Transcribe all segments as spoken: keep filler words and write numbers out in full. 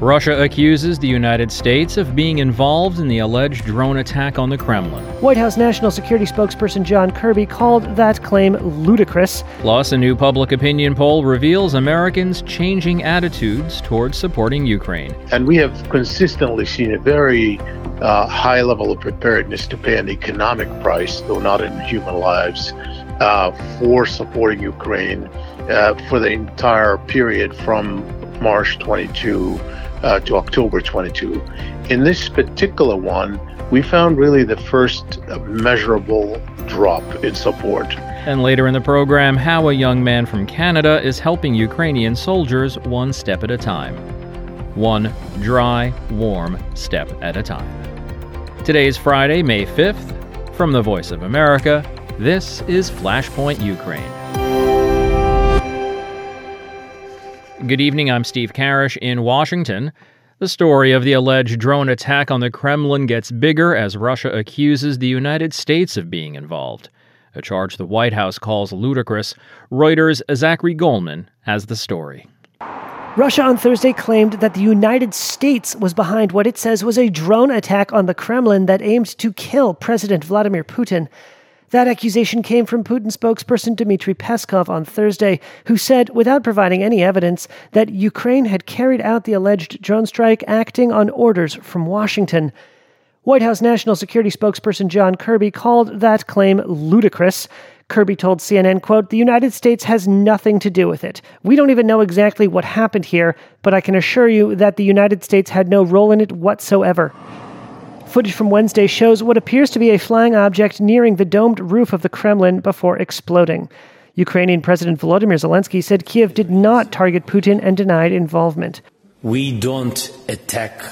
Russia accuses the United States of being involved in the alleged drone attack on the Kremlin. White House National Security spokesperson John Kirby called that claim ludicrous. Plus, a new public opinion poll reveals Americans' changing attitudes towards supporting Ukraine. And we have consistently seen a very uh, high level of preparedness to pay an economic price, though not in human lives, uh, for supporting Ukraine uh, for the entire period from March twenty-two Uh, to October twenty-two. In this particular one, we found really the first measurable drop in support. And later in the program, how a young man from Canada is helping Ukrainian soldiers one step at a time. One dry, warm step at a time. Today is Friday, May fifth. From the Voice of America, this is Flashpoint Ukraine. Good evening, I'm Steve Karish in Washington. The story of the alleged drone attack on the Kremlin gets bigger as Russia accuses the United States of being involved, a charge the White House calls ludicrous. Reuters' Zachary Goldman has the story. Russia on Thursday claimed that the United States was behind what it says was a drone attack on the Kremlin that aimed to kill President Vladimir Putin. That accusation came from Putin spokesperson Dmitry Peskov on Thursday, who said, without providing any evidence, that Ukraine had carried out the alleged drone strike acting on orders from Washington. White House National Security spokesperson John Kirby called that claim ludicrous. Kirby told C N N, quote, "The United States has nothing to do with it. We don't even know exactly what happened here, but I can assure you that the United States had no role in it whatsoever." Footage from Wednesday shows what appears to be a flying object nearing the domed roof of the Kremlin before exploding. Ukrainian President Volodymyr Zelensky said Kiev did not target Putin and denied involvement. We don't attack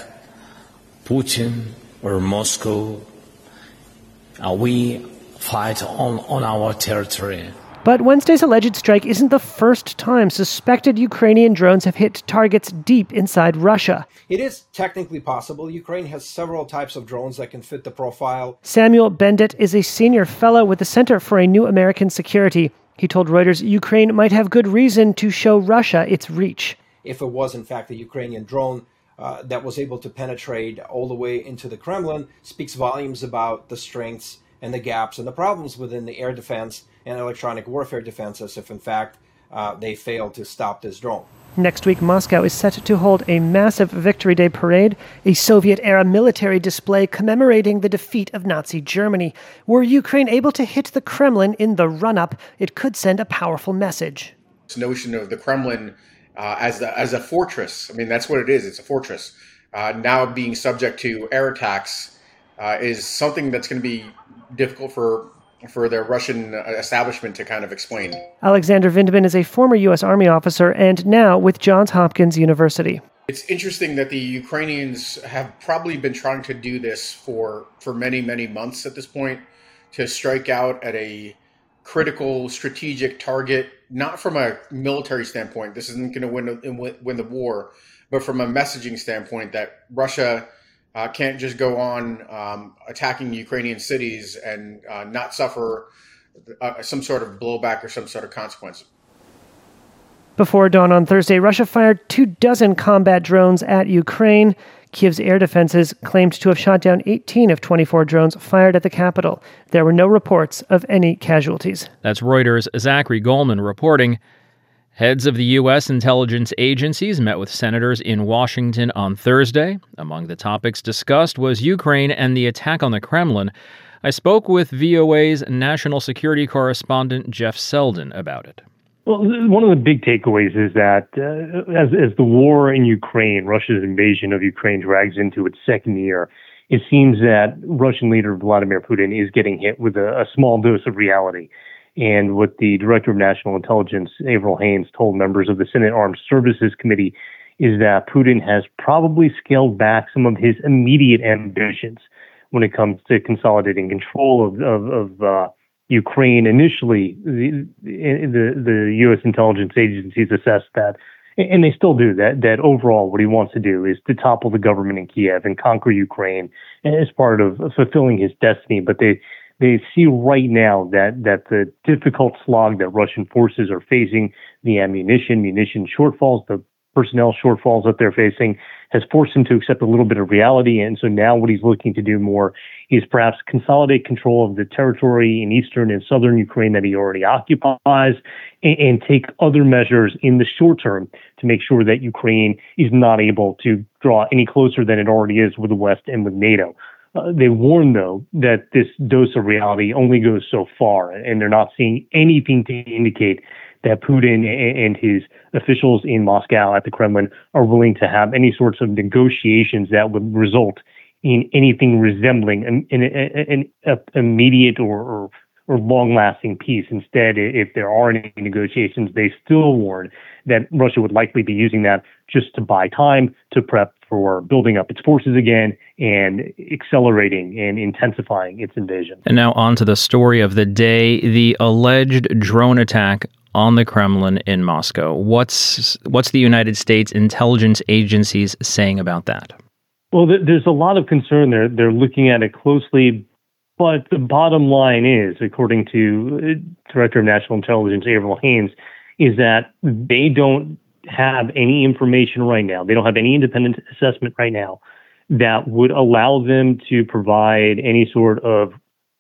Putin or Moscow. Uh, we fight on, on our territory. But Wednesday's alleged strike isn't the first time suspected Ukrainian drones have hit targets deep inside Russia. It is technically possible. Ukraine has several types of drones that can fit the profile. Samuel Bendit is a senior fellow with the Center for a New American Security. He told Reuters Ukraine might have good reason to show Russia its reach. If it was, in fact, a Ukrainian drone uh, that was able to penetrate all the way into the Kremlin, speaks volumes about the strengths and the gaps and the problems within the air defense and electronic warfare defenses if, in fact, uh, they fail to stop this drone. Next week, Moscow is set to hold a massive Victory Day parade, a Soviet-era military display commemorating the defeat of Nazi Germany. Were Ukraine able to hit the Kremlin in the run-up, it could send a powerful message. This notion of the Kremlin uh, as, the, as a fortress, I mean, that's what it is, it's a fortress, uh, now being subject to air attacks uh, is something that's going to be difficult for for the Russian establishment to kind of explain. Alexander Vindman is a former U S Army officer and now with Johns Hopkins University. It's interesting that the Ukrainians have probably been trying to do this for, for many, many months at this point, to strike out at a critical strategic target, not from a military standpoint. This isn't going to win, win the war, but from a messaging standpoint that Russia Uh, can't just go on um, attacking Ukrainian cities and uh, not suffer uh, some sort of blowback or some sort of consequence. Before dawn on Thursday, Russia fired two dozen combat drones at Ukraine. Kiev's air defenses claimed to have shot down eighteen of twenty-four drones fired at the capital. There were no reports of any casualties. That's Reuters' Zachary Goldman reporting. Heads of the U S intelligence agencies met with senators in Washington on Thursday. Among the topics discussed was Ukraine and the attack on the Kremlin. I spoke with V O A's national security correspondent Jeff Selden about it. Well, one of the big takeaways is that uh, as, as the war in Ukraine, Russia's invasion of Ukraine drags into its second year, it seems that Russian leader Vladimir Putin is getting hit with a, a small dose of reality. And what the Director of National Intelligence, Avril Haines, told members of the Senate Armed Services Committee is that Putin has probably scaled back some of his immediate ambitions when it comes to consolidating control of, of, of uh, Ukraine. Initially, the, the, the U S intelligence agencies assessed that, and they still do, that, that overall what he wants to do is to topple the government in Kiev and conquer Ukraine as part of fulfilling his destiny. But they They see right now that, that the difficult slog that Russian forces are facing, the ammunition, munition shortfalls, the personnel shortfalls that they're facing has forced him to accept a little bit of reality. And so now what he's looking to do more is perhaps consolidate control of the territory in eastern and southern Ukraine that he already occupies, and, and take other measures in the short term to make sure that Ukraine is not able to draw any closer than it already is with the West and with NATO. Uh, they warn, though, that this dose of reality only goes so far, and they're not seeing anything to indicate that Putin and his officials in Moscow at the Kremlin are willing to have any sorts of negotiations that would result in anything resembling an, an, an, an immediate or, or, or long-lasting peace. Instead, if there are any negotiations, they still warn that Russia would likely be using that just to buy time to prep for building up its forces again and accelerating and intensifying its invasion. And now on to the story of the day, the alleged drone attack on the Kremlin in Moscow. What's what's the United States intelligence agencies saying about that? Well, th- there's a lot of concern there. They're looking at it closely, but the bottom line is, according to uh, Director of National Intelligence Avril Haines, is that they don't have any information right now. They don't have any independent assessment right now that would allow them to provide any sort of,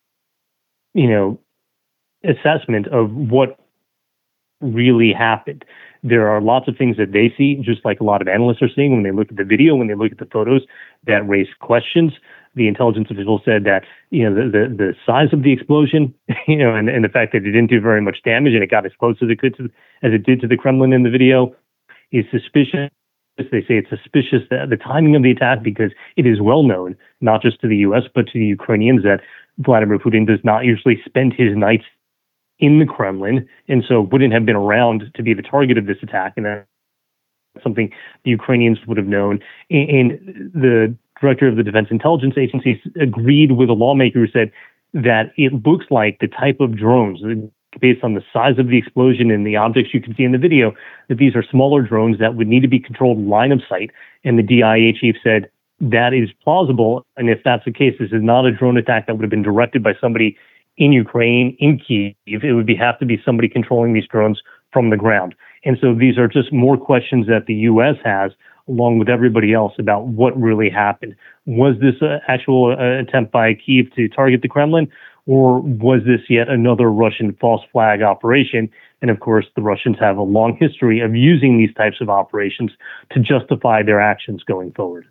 you know, assessment of what really happened. There are lots of things that they see, just like a lot of analysts are seeing when they look at the video, when they look at the photos, that raise questions. The intelligence official said that, you know, the, the, the size of the explosion, you know, and, and the fact that it didn't do very much damage and it got as close as it could to, as it did to the Kremlin in the video is suspicious. They say it's suspicious that the timing of the attack, because it is well known, not just to the U S, but to the Ukrainians, that Vladimir Putin does not usually spend his nights in the Kremlin, and so wouldn't have been around to be the target of this attack. And that's something the Ukrainians would have known. And the director of the Defense Intelligence Agency agreed with a lawmaker who said that it looks like the type of drones, based on the size of the explosion and the objects you can see in the video, that these are smaller drones that would need to be controlled line of sight. And the D I A chief said that is plausible. And if that's the case, this is not a drone attack that would have been directed by somebody in Ukraine, in Kyiv. It would be have to be somebody controlling these drones from the ground. And so these are just more questions that the U S has, along with everybody else, about what really happened. Was this an actual uh, attempt by Kyiv to target the Kremlin, or was this yet another Russian false flag operation? And of course, the Russians have a long history of using these types of operations to justify their actions going forward.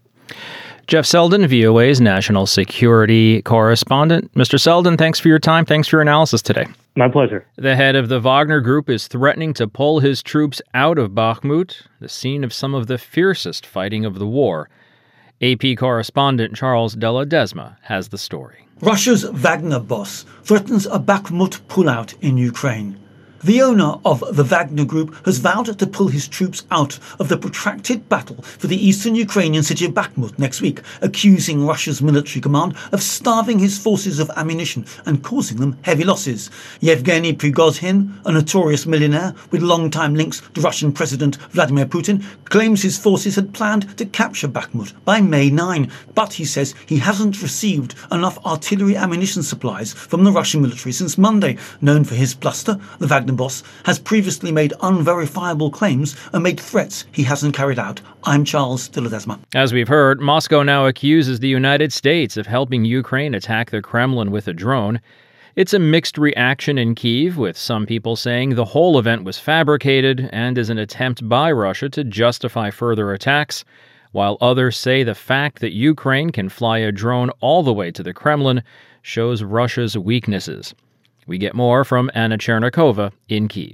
Jeff Seldon, V O A's national security correspondent. Mister Seldon, thanks for your time. Thanks for your analysis today. My pleasure. The head of the Wagner Group is threatening to pull his troops out of Bakhmut, the scene of some of the fiercest fighting of the war. A P correspondent Charles de Ledesma has the story. Russia's Wagner boss threatens a Bakhmut pullout in Ukraine. The owner of the Wagner Group has vowed to pull his troops out of the protracted battle for the eastern Ukrainian city of Bakhmut next week, accusing Russia's military command of starving his forces of ammunition and causing them heavy losses. Yevgeny Prigozhin, a notorious millionaire with long-time links to Russian President Vladimir Putin, claims his forces had planned to capture Bakhmut by May ninth, but he says he hasn't received enough artillery ammunition supplies from the Russian military since Monday. Known for his bluster, the Wagner boss has previously made unverifiable claims and made threats he hasn't carried out. I'm Charles de Ledesma. As we've heard, Moscow now accuses the United States of helping Ukraine attack the Kremlin with a drone. It's a mixed reaction in Kyiv, with some people saying the whole event was fabricated and is an attempt by Russia to justify further attacks, while others say the fact that Ukraine can fly a drone all the way to the Kremlin shows Russia's weaknesses. We get more from Anna Chernikova in Kyiv.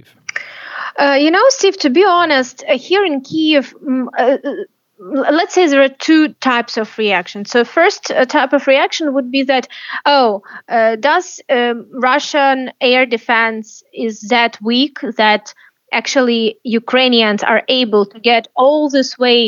Uh, you know, Steve, to be honest, uh, here in Kyiv, um, uh, let's say there are two types of reaction. So first uh, type of reaction would be that, oh, uh, does um, Russian air defense is that weak that actually Ukrainians are able to get all this way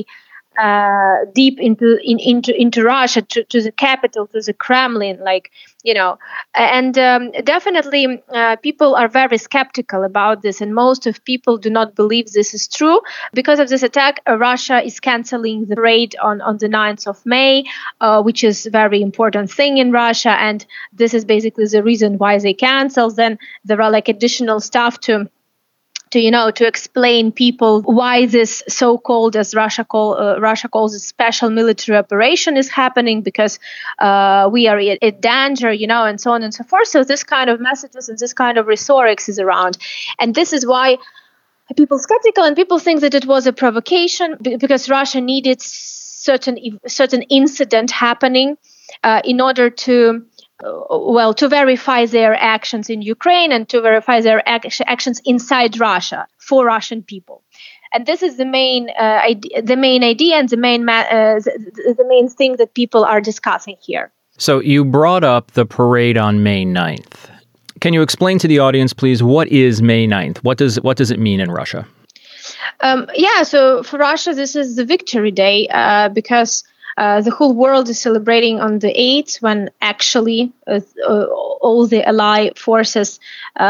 Uh, deep into in, into into Russia, to, to the capital, to the Kremlin, like, you know, and um, definitely uh, people are very skeptical about this, and most of people do not believe this is true. Because of this attack, uh, Russia is canceling the parade on, on the ninth of May, uh, which is a very important thing in Russia, and this is basically the reason why they cancel. Then there are like additional stuff to to, you know, to explain people why this so-called, as Russia call uh, Russia calls it, special military operation is happening, because uh, we are in, in danger, you know, and so on and so forth. So this kind of messages and this kind of rhetoric is around, and this is why people skeptical and people think that it was a provocation because Russia needed certain certain incident happening uh, in order to. Well, to verify their actions in Ukraine and to verify their ac- actions inside Russia for Russian people, and this is the main, uh, idea, the main idea and the main, ma- uh, the, the main thing that people are discussing here. So you brought up the parade on May ninth. Can you explain to the audience, please, what is May ninth? What does what does it mean in Russia? Um, yeah, so for Russia, this is the Victory Day uh, because. Uh, the whole world is celebrating on the eighth, when actually uh, uh, all the Allied forces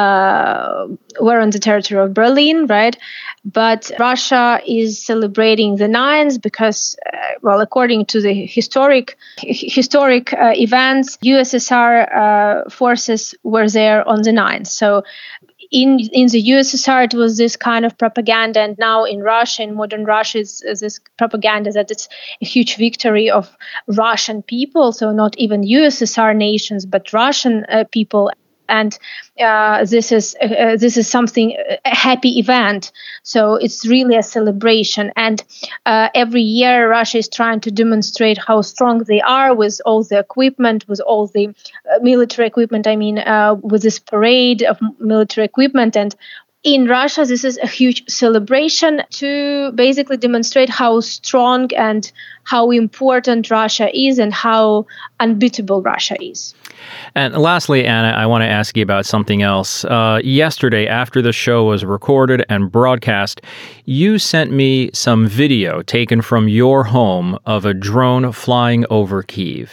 uh, were on the territory of Berlin, right? But Russia is celebrating the ninth because, uh, well, according to the historic historic uh, events, U S S R uh, forces were there on the ninth. So. In in the U S S R, it was this kind of propaganda, and now in Russia, in modern Russia, is this propaganda that it's a huge victory of Russian people, so not even U S S R nations, but Russian uh, people. And uh, this is uh, this is something a happy event. So it's really a celebration. And uh, every year, Russia is trying to demonstrate how strong they are with all the equipment, with all the uh, military equipment. I mean, uh, with this parade of military equipment. And in Russia, this is a huge celebration to basically demonstrate how strong and how important Russia is and how unbeatable Russia is. And lastly, Anna, I want to ask you about something else. Uh, yesterday, after the show was recorded and broadcast, you sent me some video taken from your home of a drone flying over Kyiv.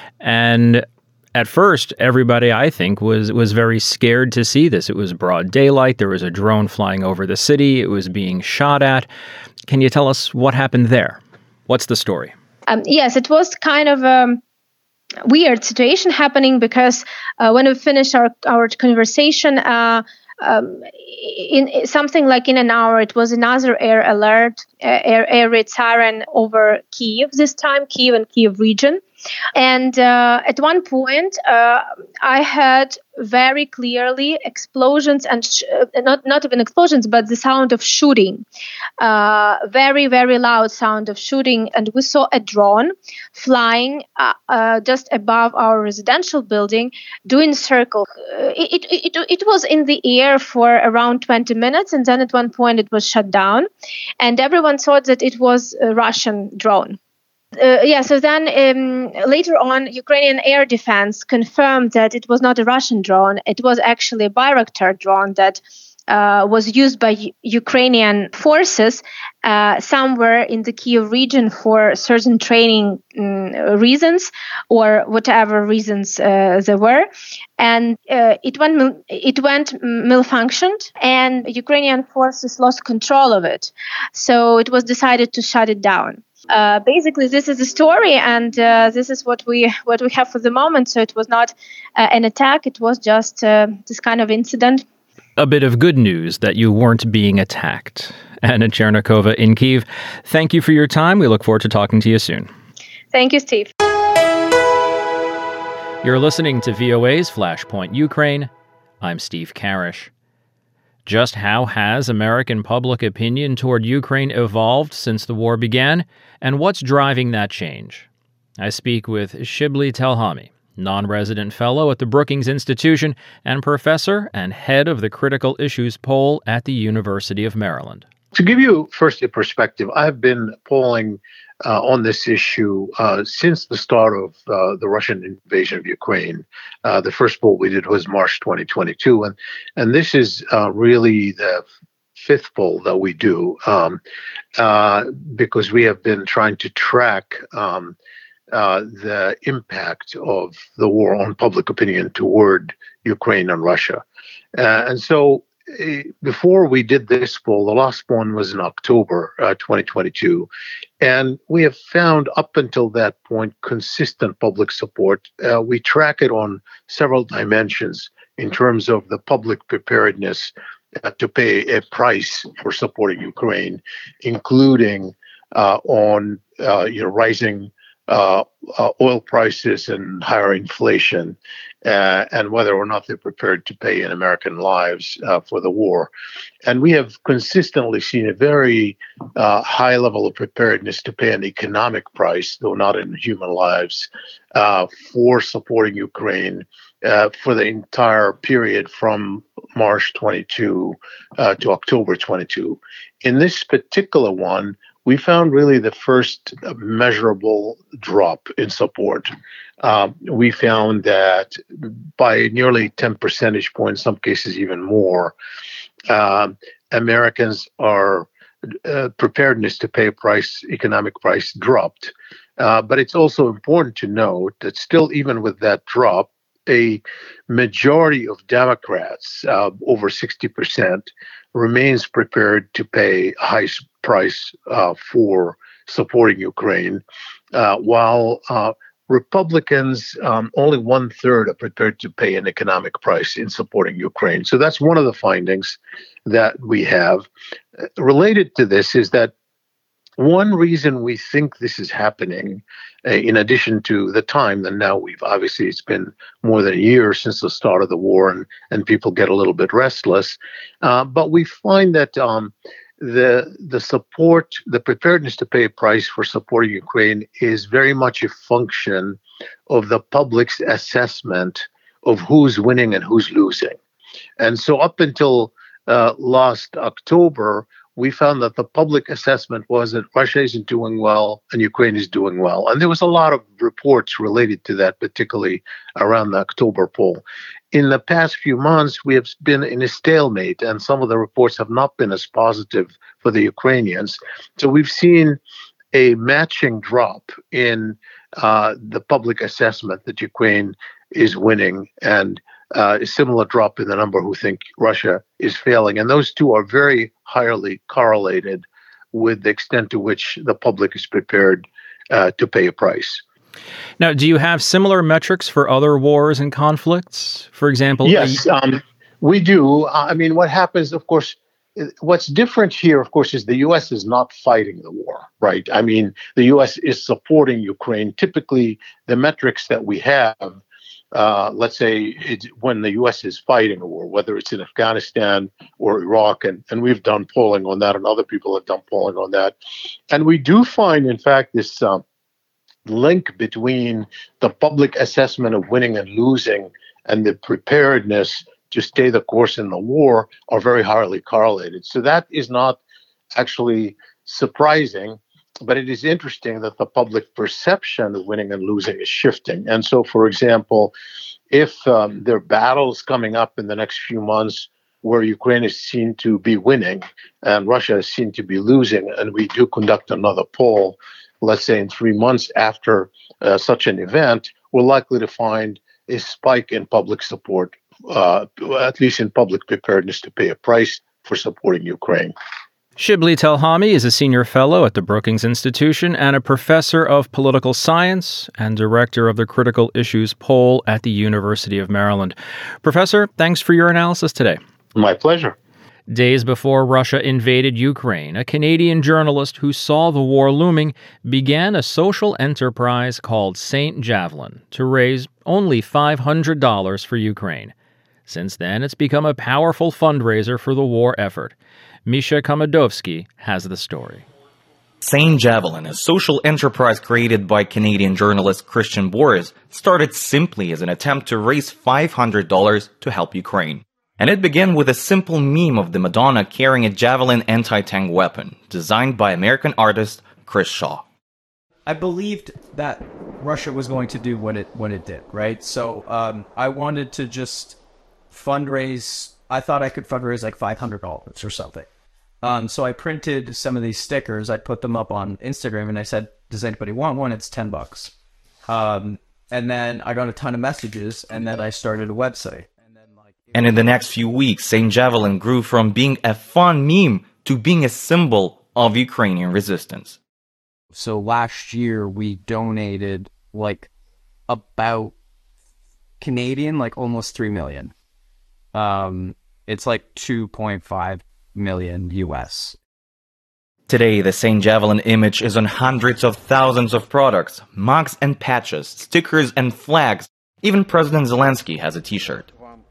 And at first, everybody, I think, was was very scared to see this. It was broad daylight. There was a drone flying over the city. It was being shot at. Can you tell us what happened there? What's the story? Um, yes, it was kind of a weird situation happening because uh, when we finished our, our conversation, uh, um, in, in something like in an hour, it was another air alert, uh, air, air raid siren over Kyiv, this time, Kyiv and Kyiv region. And uh, at one point, uh, I heard very clearly explosions and sh- not not even explosions, but the sound of shooting, uh, very, very loud sound of shooting. And we saw a drone flying uh, uh, just above our residential building, doing circle. Uh, it, it, it, it was in the air for around twenty minutes. And then at one point it was shut down. And everyone thought that it was a Russian drone. Uh, yeah, so then um, later on, Ukrainian air defense confirmed that it was not a Russian drone. It was actually a Bayraktar drone that uh, was used by U- Ukrainian forces uh, somewhere in the Kyiv region for certain training um, reasons or whatever reasons uh, there were. And uh, it went it went malfunctioned, and Ukrainian forces lost control of it. So it was decided to shut it down. Uh, basically, this is the story, and uh, this is what we what we have for the moment. So it was not uh, an attack; it was just uh, this kind of incident. A bit of good news that you weren't being attacked. Anna Chernikova in Kyiv, thank you for your time. We look forward to talking to you soon. Thank you, Steve. You're listening to V O A's Flashpoint Ukraine. I'm Steve Karish. Just how has American public opinion toward Ukraine evolved since the war began, and what's driving that change? I speak with Shibli Telhami, non-resident fellow at the Brookings Institution and professor and head of the Critical Issues Poll at the University of Maryland. To give you first a perspective, I've been polling uh, on this issue uh, since the start of uh, the Russian invasion of Ukraine. Uh, the first poll we did was March twenty twenty-two, and and this is uh, really the fifth poll that we do um, uh, because we have been trying to track um, uh, the impact of the war on public opinion toward Ukraine and Russia, uh, and so. Before we did this poll, the last one was in October uh, twenty twenty-two, and we have found up until that point consistent public support. Uh, we track it on several dimensions in terms of the public preparedness uh, to pay a price for supporting Ukraine, including uh, on uh, you know rising uh, uh, oil prices and higher inflation, uh, and whether or not they're prepared to pay in American lives uh, for the war. And we have consistently seen a very uh, high level of preparedness to pay an economic price, though not in human lives, uh, for supporting Ukraine uh, for the entire period from March twenty-two uh, to October twenty-two. In this particular one, we found really the first measurable drop in support. Um, we found that by nearly ten percentage points, in some cases even more, uh, Americans are uh, preparedness to pay a price, economic price dropped. Uh, but it's also important to note that still, even with that drop, a majority of Democrats, uh, over sixty percent, remains prepared to pay a high price uh, for supporting Ukraine, uh, while uh, Republicans, um, only one third are prepared to pay an economic price in supporting Ukraine. So that's one of the findings that we have. Uh, related to this is that one reason we think this is happening, uh, in addition to the time that now we've obviously it's been more than a year since the start of the war, and, and people get a little bit restless, uh, but we find that um, the the support, the preparedness to pay a price for supporting Ukraine is very much a function of the public's assessment of who's winning and who's losing. And so up until uh, last October, we found that the public assessment was that Russia isn't doing well and Ukraine is doing well. And there was a lot of reports related to that, particularly around the October poll. In the past few months, we have been in a stalemate, and some of the reports have not been as positive for the Ukrainians. So we've seen a matching drop in uh, the public assessment that Ukraine is winning, and uh, a similar drop in the number who think Russia is failing. And those two are very highly correlated with the extent to which the public is prepared uh, to pay a price. Now, do you have similar metrics for other wars and conflicts? For example, yes, you- um, we do. I mean, what happens, of course, what's different here, of course, is the U S is not fighting the war, right? I mean, the U S is supporting Ukraine. Typically, the metrics that we have, uh, let's say it's when the U S is fighting a war, whether it's in Afghanistan or Iraq, and, and we've done polling on that, and other people have done polling on that. And we do find, in fact, this um, link between the public assessment of winning and losing and the preparedness to stay the course in the war are very highly correlated. So that is not actually surprising, but it is interesting that the public perception of winning and losing is shifting. And so, for example, if um, there are battles coming up in the next few months where Ukraine is seen to be winning and Russia is seen to be losing, and we do conduct another poll, let's say in three months after uh, such an event, we're likely to find a spike in public support, uh, at least in public preparedness to pay a price for supporting Ukraine. Shibli Telhami is a senior fellow at the Brookings Institution and a professor of political science and director of the Critical Issues Poll at the University of Maryland. Professor, thanks for your analysis today. My pleasure. Days before Russia invaded Ukraine, a Canadian journalist who saw the war looming began a social enterprise called Saint Javelin to raise only five hundred dollars for Ukraine. Since then, it's become a powerful fundraiser for the war effort. Misha Komodovsky has the story. Saint Javelin, a social enterprise created by Canadian journalist Christian Boris, started simply as an attempt to raise five hundred dollars to help Ukraine. And it began with a simple meme of the Madonna carrying a Javelin anti-tank weapon, designed by American artist Chris Shaw. I believed that Russia was going to do what it what it did, right? So um, I wanted to just fundraise. I thought I could fundraise like five hundred dollars or something. Um, so I printed some of these stickers. I put them up on Instagram, and I said, "Does anybody want one? It's ten bucks." Um, and then I got a ton of messages, and then I started a website. And in the next few weeks, Saint Javelin grew from being a fun meme to being a symbol of Ukrainian resistance. So last year we donated like about Canadian, like almost three million. Um, It's like two point five million U S. Today, the Saint Javelin image is on hundreds of thousands of products, mugs and patches, stickers and flags. Even President Zelensky has a t-shirt.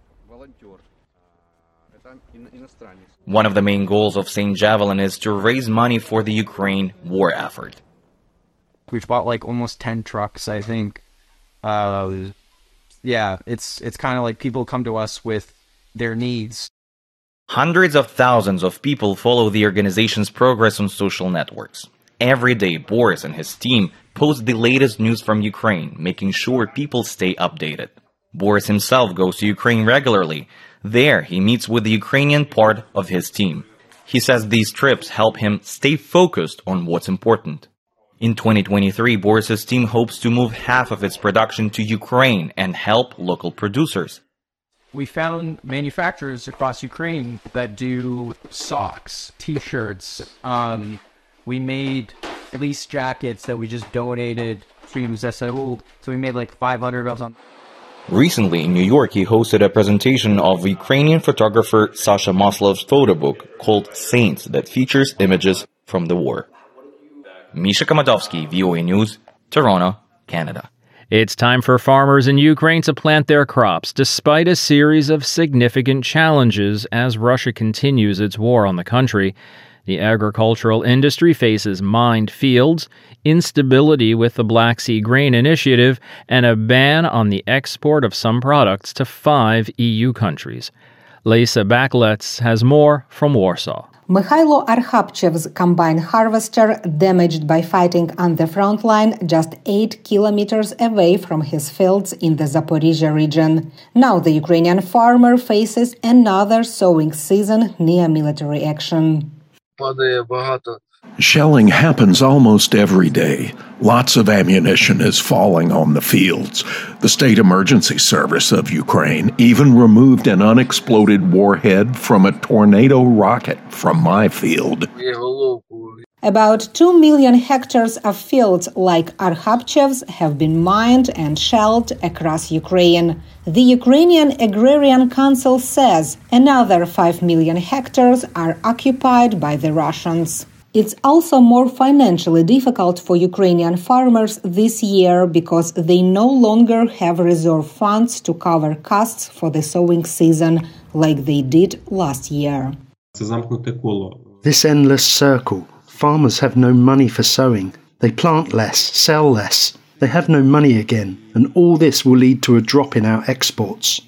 One of the main goals of Saint Javelin is to raise money for the Ukraine war effort. We've bought like almost ten trucks, I think. Uh, yeah, it's it's kind of like people come to us with their needs. Hundreds of thousands of people follow the organization's progress on social networks. Every day, Boris and his team post the latest news from Ukraine, making sure people stay updated. Boris himself goes to Ukraine regularly. There, he meets with the Ukrainian part of his team. He says these trips help him stay focused on what's important. In twenty twenty-three, Boris's team hopes to move half of its production to Ukraine and help local producers. We found manufacturers across Ukraine that do socks, t-shirts. Um, we made fleece jackets that we just donated to Z S U. So we made like five hundred of them. Recently, in New York, he hosted a presentation of Ukrainian photographer Sasha Maslov's photo book called Saints that features images from the war. Misha Kamadovsky, V O A News, Toronto, Canada. It's time for farmers in Ukraine to plant their crops, despite a series of significant challenges as Russia continues its war on the country. The agricultural industry faces mined fields, instability with the Black Sea Grain Initiative, and a ban on the export of some products to five E U countries. Lisa Baklets has more from Warsaw. Mikhailo Arkhapchev's combine harvester damaged by fighting on the front line just eight kilometers away from his fields in the Zaporizhia region. Now the Ukrainian farmer faces another sowing season near military action. Shelling happens almost every day. Lots of ammunition is falling on the fields. The State Emergency Service of Ukraine even removed an unexploded warhead from a tornado rocket from my field. About two million hectares of fields like Arkhapchev's have been mined and shelled across Ukraine. The Ukrainian Agrarian Council says another five million hectares are occupied by the Russians. It's also more financially difficult for Ukrainian farmers this year because they no longer have reserve funds to cover costs for the sowing season like they did last year. This endless circle. Farmers have no money for sowing. They plant less, sell less. They have no money again, and all this will lead to a drop in our exports.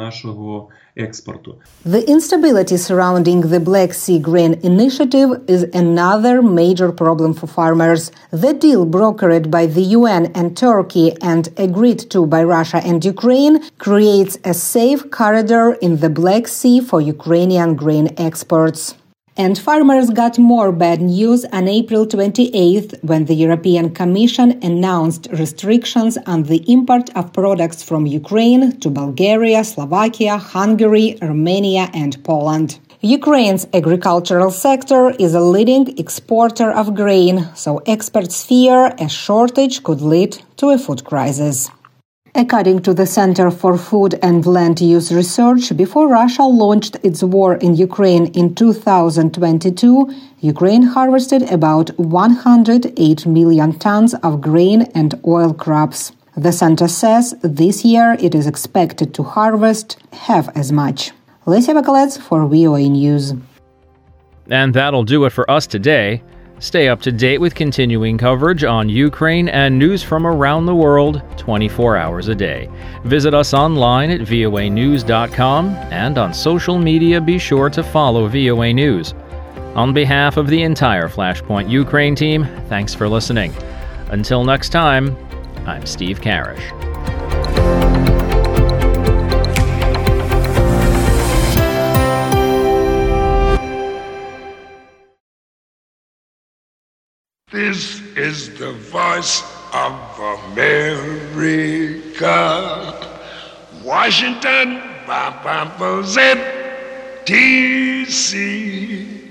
The instability surrounding the Black Sea Grain Initiative is another major problem for farmers. The deal brokered by the U N and Turkey and agreed to by Russia and Ukraine creates a safe corridor in the Black Sea for Ukrainian grain exports. And farmers got more bad news on April twenty-eighth when the European Commission announced restrictions on the import of products from Ukraine to Bulgaria, Slovakia, Hungary, Romania and Poland. Ukraine's agricultural sector is a leading exporter of grain, so experts fear a shortage could lead to a food crisis. According to the Center for Food and Land Use Research, before Russia launched its war in Ukraine in two thousand twenty-two, Ukraine harvested about one hundred eight million tons of grain and oil crops. The center says this year it is expected to harvest half as much. Lisa Bakalets for V O A News. And that'll do it for us today. Stay up to date with continuing coverage on Ukraine and news from around the world twenty-four hours a day. Visit us online at V O A news dot com and on social media be sure to follow V O A News. On behalf of the entire Flashpoint Ukraine team, thanks for listening. Until next time, I'm Steve Karish. This is the voice of America. Washington, D C